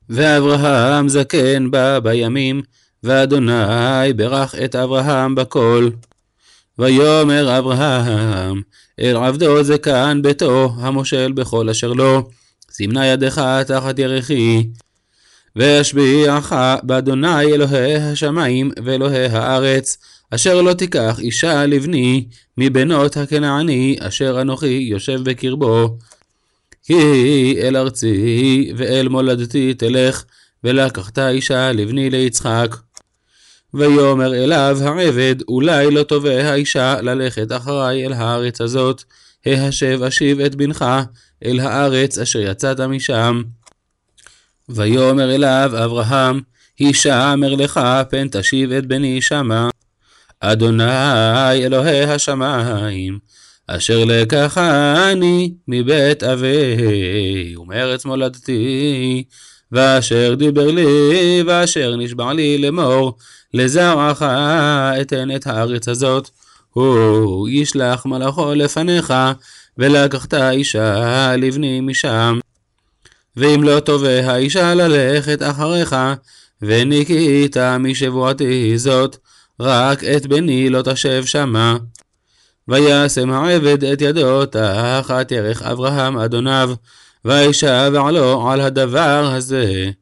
ואברהם זקן בא בימים, ואדוני ברך את אברהם בכל. ויאמר אברהם אל עבדו זקן ביתו המושל בכל אשר לו, סימנה ידך תחת ירכי, ואשביעך באדוני אלוהי השמיים ואלוהי הארץ, אשר לא תיקח אישה לבני מבנות הכנעני אשר אנוכי יושב בקרבו, כי אל ארצי ואל מולדתי תלך, ולקחת אישה לבני ליצחק. ויאמר אליו העבד, אולי לא תובע האישה ללכת אחריי אל הארץ הזאת, ההשב אשיב את בנך אל הארץ אשר יצאת משם. ויאמר אליו אברהם, הישמר לך פן תשיב את בני שמה. אדוני אלוהי השמיים, אשר לקחני מבית אבי ומארץ מולדתי, ואשר דיבר לי ואשר נשבע לי לאמור, לזרעך אתן את הארץ הזאת, הוא ישלח מלאכו לפניך, ולקחת אישה לבני משם. ואם לא תובע האישה ללכת אחריך, וניקית משבועתי זאת, רק את בני לא תשב שמה. וישם העבד את ידו תחת ירך אברהם אדוניו, וישבע לו על הדבר הזה.